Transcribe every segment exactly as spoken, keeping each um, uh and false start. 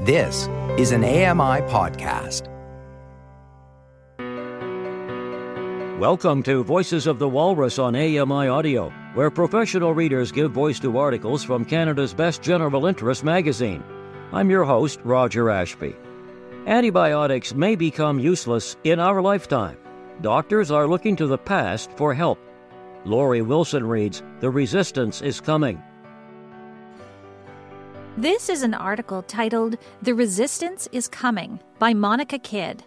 This is an A M I podcast. Welcome to Voices of the Walrus on A M I Audio, where professional readers give voice to articles from Canada's best general interest magazine. I'm your host, Roger Ashby. Antibiotics may become useless in our lifetime. Doctors are looking to the past for help. Lori Wilson reads, "The resistance is coming." This is an article titled "The Resistance is Coming" by Monica Kidd.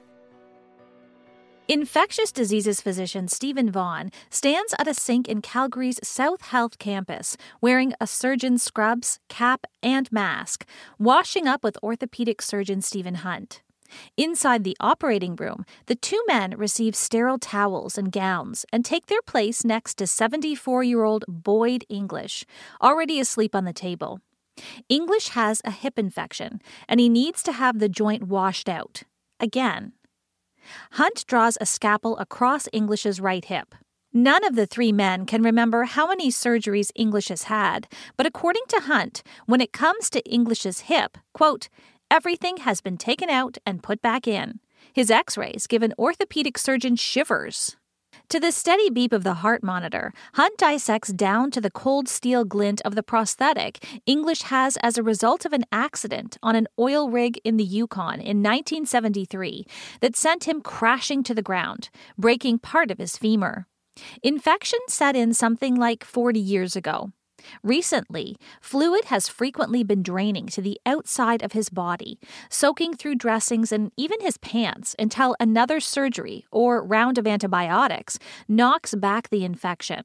Infectious diseases physician Stephen Vaughan stands at a sink in Calgary's South Health campus wearing a surgeon's scrubs, cap, and mask, washing up with orthopedic surgeon Stephen Hunt. Inside the operating room, the two men receive sterile towels and gowns and take their place next to seventy-four-year-old Boyd English, already asleep on the table. English has a hip infection, and he needs to have the joint washed out. Again. Hunt draws a scalpel across English's right hip. None of the three men can remember how many surgeries English has had, but according to Hunt, when it comes to English's hip, quote, everything has been taken out and put back in. His x-rays give an orthopedic surgeon shivers. To the steady beep of the heart monitor, Hunt dissects down to the cold steel glint of the prosthetic English has as a result of an accident on an oil rig in the Yukon in nineteen seventy-three that sent him crashing to the ground, breaking part of his femur. Infection set in something like forty years ago. Recently, fluid has frequently been draining to the outside of his body, soaking through dressings and even his pants until another surgery or round of antibiotics knocks back the infection.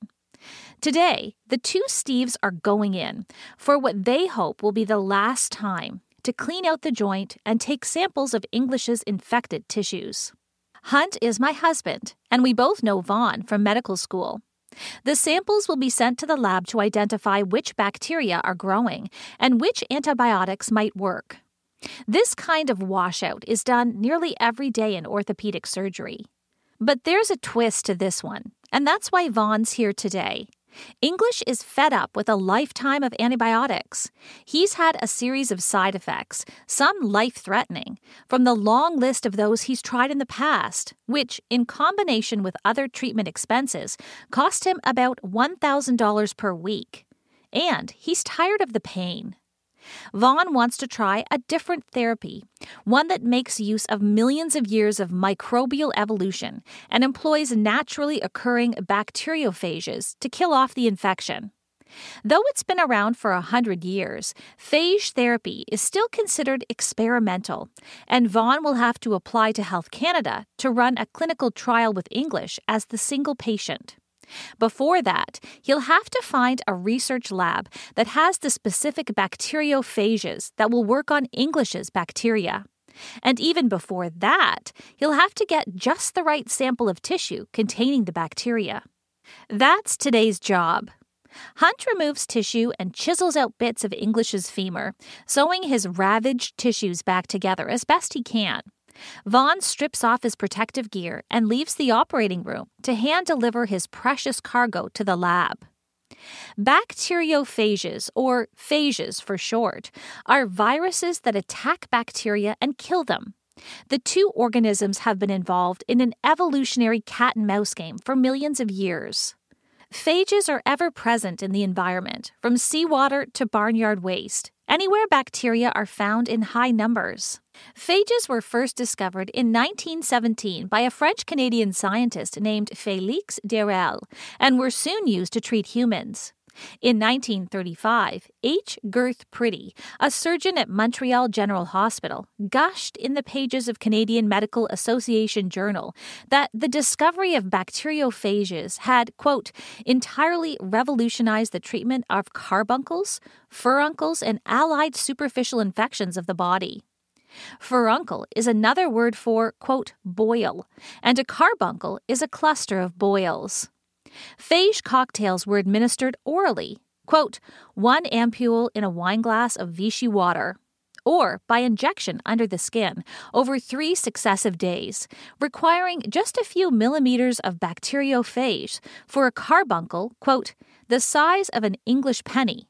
Today, the two Steves are going in for what they hope will be the last time to clean out the joint and take samples of English's infected tissues. Hunt is my husband, and we both know Vaughan from medical school. The samples will be sent to the lab to identify which bacteria are growing and which antibiotics might work. This kind of washout is done nearly every day in orthopedic surgery. But there's a twist to this one, and that's why Vaughan's here today. English is fed up with a lifetime of antibiotics. He's had a series of side effects, some life-threatening, from the long list of those he's tried in the past, which, in combination with other treatment expenses, cost him about one thousand dollars per week. And he's tired of the pain. Vaughan wants to try a different therapy, one that makes use of millions of years of microbial evolution and employs naturally occurring bacteriophages to kill off the infection. Though it's been around for a hundred years, phage therapy is still considered experimental, and Vaughan will have to apply to Health Canada to run a clinical trial with English as the single patient. Before that, he'll have to find a research lab that has the specific bacteriophages that will work on English's bacteria. And even before that, he'll have to get just the right sample of tissue containing the bacteria. That's today's job. Hunt removes tissue and chisels out bits of English's femur, sewing his ravaged tissues back together as best he can. Vaughan strips off his protective gear and leaves the operating room to hand-deliver his precious cargo to the lab. Bacteriophages, or phages for short, are viruses that attack bacteria and kill them. The two organisms have been involved in an evolutionary cat-and-mouse game for millions of years. Phages are ever present in the environment, from seawater to barnyard waste, anywhere bacteria are found in high numbers. Phages were first discovered in nineteen seventeen by a French-Canadian scientist named Félix D'Herelle and were soon used to treat humans. In nineteen thirty-five, H. Girth Pretty, a surgeon at Montreal General Hospital, gushed in the pages of Canadian Medical Association Journal that the discovery of bacteriophages had, quote, entirely revolutionized the treatment of carbuncles, furuncles, and allied superficial infections of the body. Furuncle is another word for, quote, boil, and a carbuncle is a cluster of boils. Phage cocktails were administered orally, quote, one ampule in a wineglass of Vichy water, or by injection under the skin over three successive days, requiring just a few millimeters of bacteriophage for a carbuncle, quote, the size of an English penny.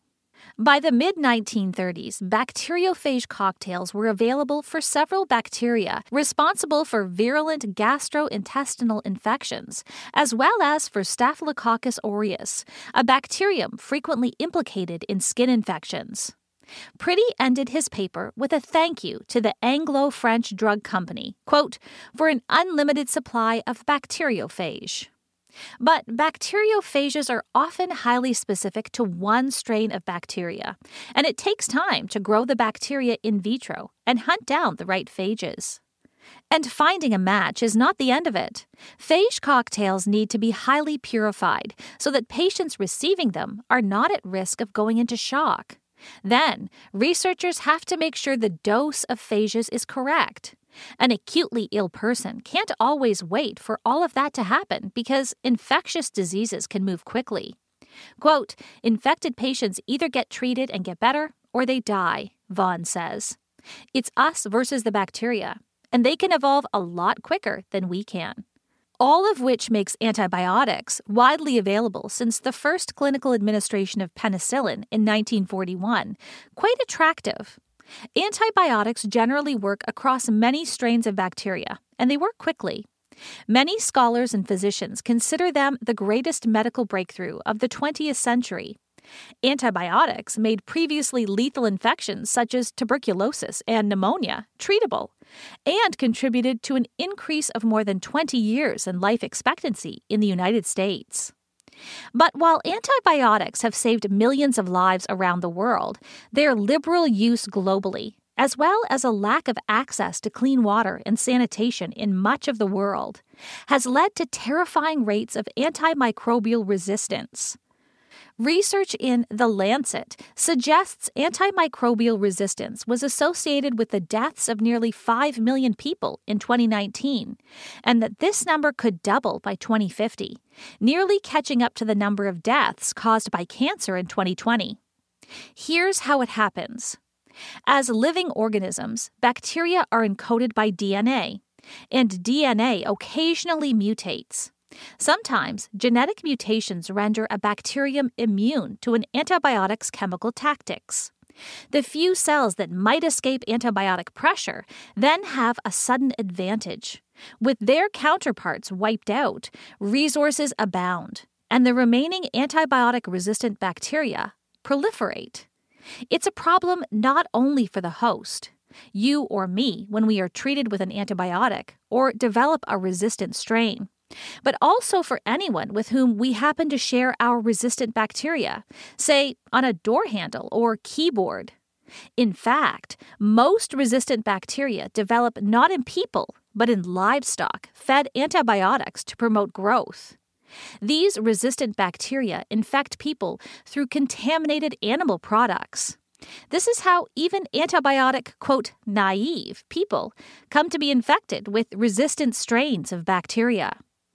By the mid nineteen thirties, bacteriophage cocktails were available for several bacteria responsible for virulent gastrointestinal infections, as well as for Staphylococcus aureus, a bacterium frequently implicated in skin infections. Priddy ended his paper with a thank you to the Anglo-French drug company, quote, for an unlimited supply of bacteriophage. But bacteriophages are often highly specific to one strain of bacteria, and it takes time to grow the bacteria in vitro and hunt down the right phages. And finding a match is not the end of it. Phage cocktails need to be highly purified so that patients receiving them are not at risk of going into shock. Then, researchers have to make sure the dose of phages is correct. An acutely ill person can't always wait for all of that to happen because infectious diseases can move quickly. Quote, infected patients either get treated and get better or they die, Vaughan says. It's us versus the bacteria, and they can evolve a lot quicker than we can. All of which makes antibiotics widely available since the first clinical administration of penicillin in nineteen forty-one quite attractive. Antibiotics generally work across many strains of bacteria, and they work quickly. Many scholars and physicians consider them the greatest medical breakthrough of the twentieth century. Antibiotics made previously lethal infections such as tuberculosis and pneumonia treatable, and contributed to an increase of more than twenty years in life expectancy in the United States. But while antibiotics have saved millions of lives around the world, their liberal use globally, as well as a lack of access to clean water and sanitation in much of the world, has led to terrifying rates of antimicrobial resistance. Research in The Lancet suggests antimicrobial resistance was associated with the deaths of nearly five million people in twenty nineteen, and that this number could double by twenty fifty, nearly catching up to the number of deaths caused by cancer in twenty twenty. Here's how it happens. As living organisms, bacteria are encoded by D N A, and D N A occasionally mutates. Sometimes, genetic mutations render a bacterium immune to an antibiotic's chemical tactics. The few cells that might escape antibiotic pressure then have a sudden advantage. With their counterparts wiped out, resources abound, and the remaining antibiotic-resistant bacteria proliferate. It's a problem not only for the host, you or me when we are treated with an antibiotic or develop a resistant strain, but also for anyone with whom we happen to share our resistant bacteria, say on a door handle or keyboard. In fact, most resistant bacteria develop not in people, but in livestock fed antibiotics to promote growth. These resistant bacteria infect people through contaminated animal products. This is how even antibiotic, quote, naive people come to be infected with resistant strains of bacteria.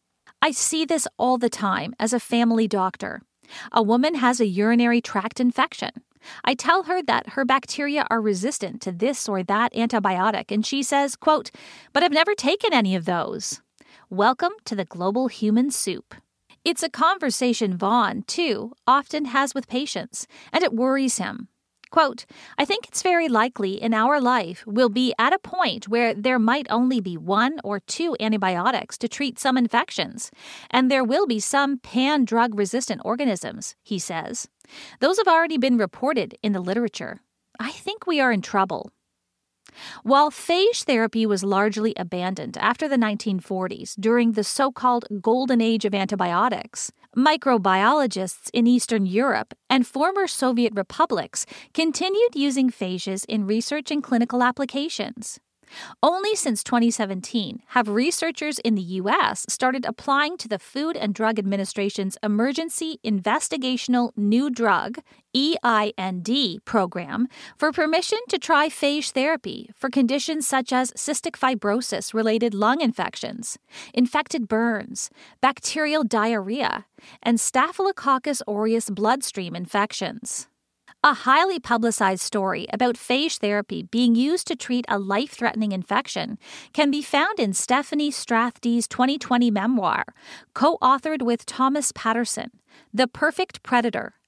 I see this all the time as a family doctor. A woman has a urinary tract infection. I tell her that her bacteria are resistant to this or that antibiotic, and she says, quote, but I've never taken any of those. Welcome to the global human soup. It's a conversation Vaughan, too, often has with patients, and it worries him. Quote, I think it's very likely in our life we'll be at a point where there might only be one or two antibiotics to treat some infections, and there will be some pan-drug resistant organisms, he says. Those have already been reported in the literature. I think we are in trouble. While phage therapy was largely abandoned after the nineteen forties during the so-called golden age of antibiotics, microbiologists in Eastern Europe and former Soviet republics continued using phages in research and clinical applications. Only since twenty seventeen have researchers in the U S started applying to the Food and Drug Administration's Emergency Investigational New Drug, E I N D, program for permission to try phage therapy for conditions such as cystic fibrosis-related lung infections, infected burns, bacterial diarrhea, and Staphylococcus aureus bloodstream infections. A highly publicized story about phage therapy being used to treat a life-threatening infection can be found in Stephanie Strathdee's twenty twenty memoir, co-authored with Thomas Patterson, The Perfect Predator,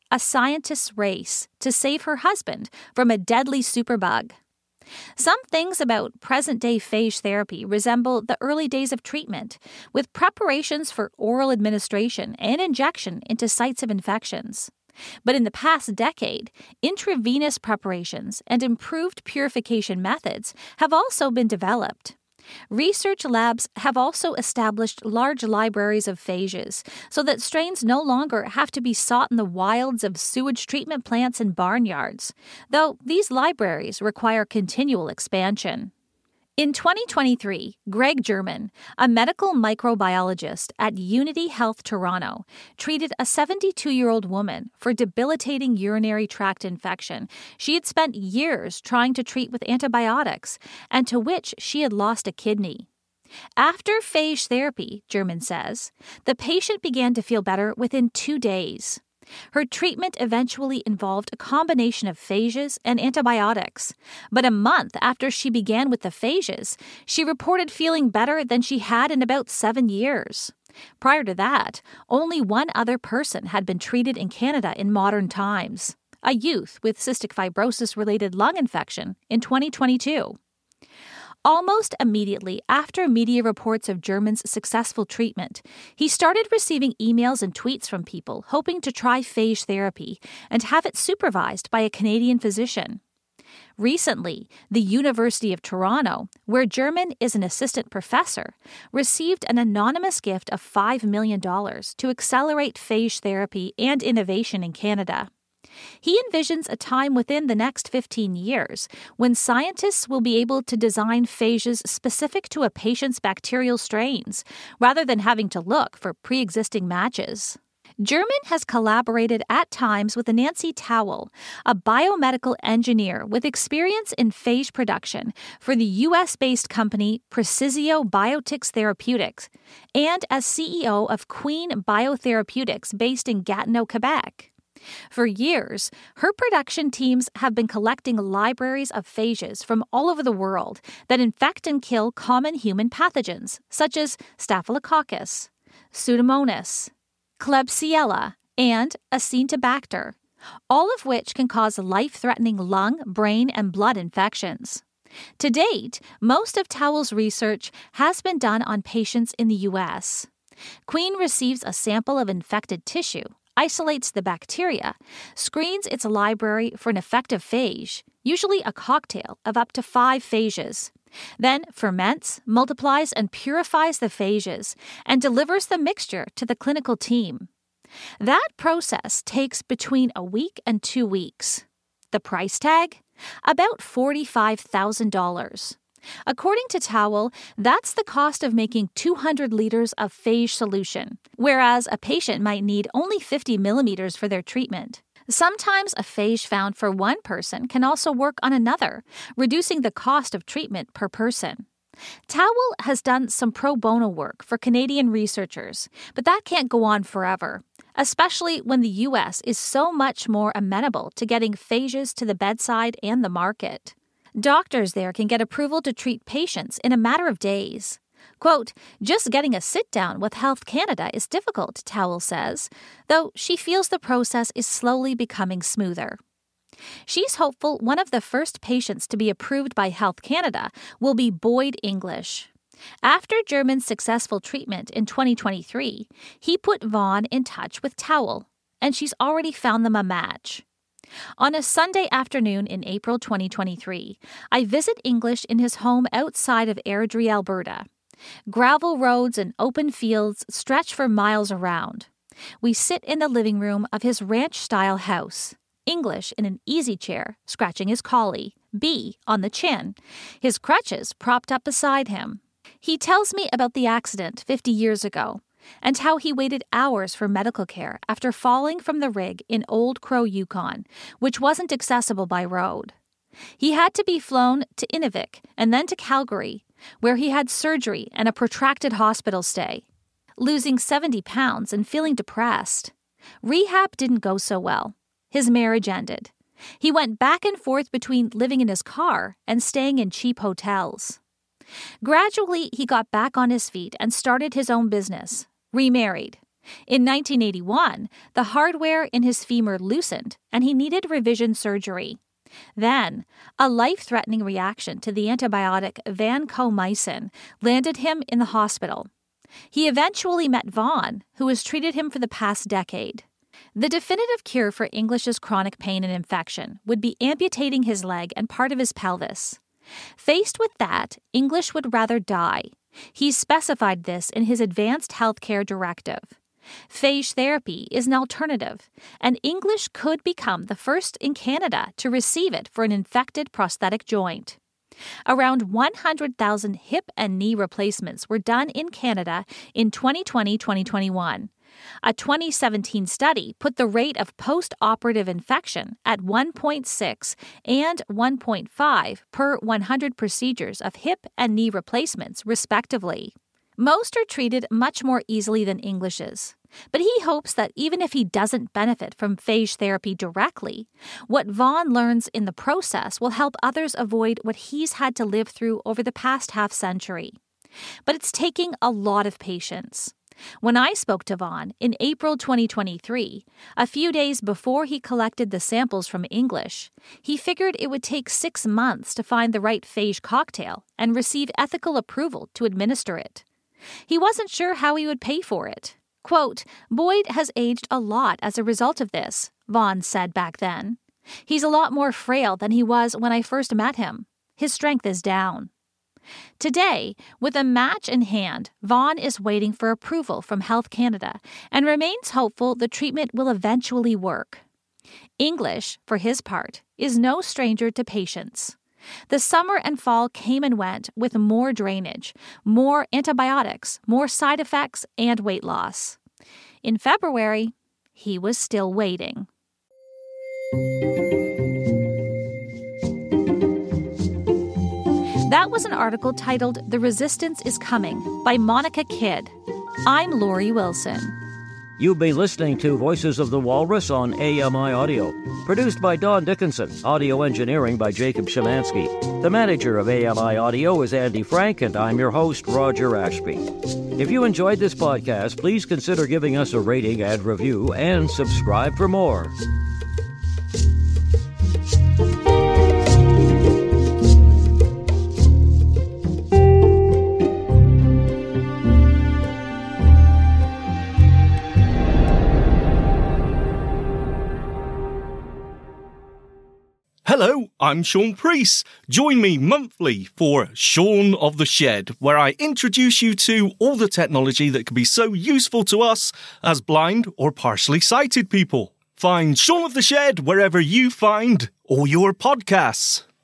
a scientist's race to save her husband from a deadly superbug. Some things about present-day phage therapy resemble the early days of treatment, with preparations for oral administration and injection into sites of infections. But in the past decade, intravenous preparations and improved purification methods have also been developed. Research labs have also established large libraries of phages so that strains no longer have to be sought in the wilds of sewage treatment plants and barnyards, though these libraries require continual expansion. In twenty twenty-three, Greg German, a medical microbiologist at Unity Health Toronto, treated a seventy-two-year-old woman for debilitating urinary tract infection she had spent years trying to treat with antibiotics and to which she had lost a kidney. After phage therapy, German says, the patient began to feel better within two days. Her treatment eventually involved a combination of phages and antibiotics, but a month after she began with the phages, she reported feeling better than she had in about seven years. Prior to that, only one other person had been treated in Canada in modern times, a youth with cystic fibrosis-related lung infection in twenty twenty-two. Almost immediately after media reports of German's successful treatment, he started receiving emails and tweets from people hoping to try phage therapy and have it supervised by a Canadian physician. Recently, the University of Toronto, where German is an assistant professor, received an anonymous gift of five million dollars to accelerate phage therapy and innovation in Canada. He envisions a time within the next fifteen years when scientists will be able to design phages specific to a patient's bacterial strains, rather than having to look for pre-existing matches. German has collaborated at times with Nancy Towell, a biomedical engineer with experience in phage production for the U S-based company Precisio Biotics Therapeutics, and as C E O of Queen Biotherapeutics based in Gatineau, Quebec. For years, her production teams have been collecting libraries of phages from all over the world that infect and kill common human pathogens, such as Staphylococcus, Pseudomonas, Klebsiella, and Acinetobacter, all of which can cause life-threatening lung, brain, and blood infections. To date, most of Towell's research has been done on patients in the U S. Queen receives a sample of infected tissue, isolates the bacteria, screens its library for an effective phage, usually a cocktail of up to five phages, then ferments, multiplies, and purifies the phages, and delivers the mixture to the clinical team. That process takes between a week and two weeks. The price tag? About forty-five thousand dollars. According to Towell, that's the cost of making two hundred liters of phage solution, whereas a patient might need only fifty millimeters for their treatment. Sometimes a phage found for one person can also work on another, reducing the cost of treatment per person. Towell has done some pro bono work for Canadian researchers, but that can't go on forever, especially when the U S is so much more amenable to getting phages to the bedside and the market. Doctors there can get approval to treat patients in a matter of days. Quote, just getting a sit-down with Health Canada is difficult, Towell says, though she feels the process is slowly becoming smoother. She's hopeful one of the first patients to be approved by Health Canada will be Boyd English. After German's successful treatment in twenty twenty-three, he put Vaughn in touch with Towell, and she's already found them a match. On a Sunday afternoon in April twenty twenty-three, I visit English in his home outside of Airdrie, Alberta. Gravel roads and open fields stretch for miles around. We sit in the living room of his ranch-style house, English in an easy chair, scratching his collie, B on the chin, his crutches propped up beside him. He tells me about the accident fifty years ago, and how he waited hours for medical care after falling from the rig in Old Crow, Yukon, which wasn't accessible by road. He had to be flown to Inuvik and then to Calgary, where he had surgery and a protracted hospital stay. Losing seventy pounds and feeling depressed. Rehab didn't go so well. His marriage ended. He went back and forth between living in his car and staying in cheap hotels. Gradually, he got back on his feet and started his own business, remarried. In nineteen eighty-one, the hardware in his femur loosened and he needed revision surgery. Then, a life-threatening reaction to the antibiotic vancomycin landed him in the hospital. He eventually met Vaughan, who has treated him for the past decade. The definitive cure for English's chronic pain and infection would be amputating his leg and part of his pelvis. Faced with that, English would rather die. He specified this in his Advanced Healthcare Directive. Phage therapy is an alternative, and English could become the first in Canada to receive it for an infected prosthetic joint. Around one hundred thousand hip and knee replacements were done in Canada in twenty twenty to twenty twenty-one. A twenty seventeen study put the rate of post-operative infection at one point six and one point five per one hundred procedures of hip and knee replacements, respectively. Most are treated much more easily than English's, but he hopes that even if he doesn't benefit from phage therapy directly, what Vaughan learns in the process will help others avoid what he's had to live through over the past half-century. But it's taking a lot of patience. When I spoke to Vaughan in April twenty twenty-three, a few days before he collected the samples from English, he figured it would take six months to find the right phage cocktail and receive ethical approval to administer it. He wasn't sure how he would pay for it. Quote, "Boyd has aged a lot as a result of this," Vaughan said back then. "He's a lot more frail than he was when I first met him. His strength is down." Today, with a match in hand, Vaughan is waiting for approval from Health Canada and remains hopeful the treatment will eventually work. English, for his part, is no stranger to patience. The summer and fall came and went with more drainage, more antibiotics, more side effects, and weight loss. In February, he was still waiting. That was an article titled "The Resistance is Coming" by Monica Kidd. I'm Lori Wilson. You've been listening to Voices of the Walrus on A M I Audio. Produced by Don Dickinson. Audio engineering by Jacob Szymanski. The manager of A M I Audio is Andy Frank, and I'm your host, Roger Ashby. If you enjoyed this podcast, please consider giving us a rating and review, and subscribe for more. Hello, I'm Sean Priest. Join me monthly for Sean of the Shed, where I introduce you to all the technology that can be so useful to us as blind or partially sighted people. Find Sean of the Shed wherever you find all your podcasts.